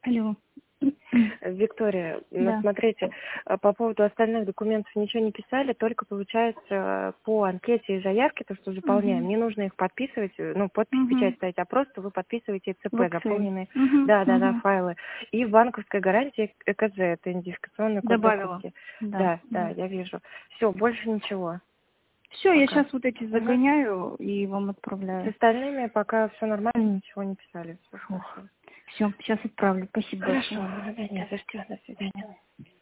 Алло. Виктория, ну, Да. смотрите, по поводу остальных документов ничего не писали, только, получается, по анкете и заявке, то, что заполняем, не нужно их подписывать, ну, подпись, печать ставить, а просто вы подписываете ЦП, В Excel. заполненные, да, файлы. И банковская гарантия ЭКЗ, это идентификационный код Добавила. закупки. Да. Да, я вижу. Все, больше ничего. Все, я Пока. сейчас вот эти загоняю и вам С отправляю. остальными пока все нормально, ничего не писали. Всё хорошо. Все, сейчас отправлю. Спасибо Хорошо, большое. не за что, до свидания.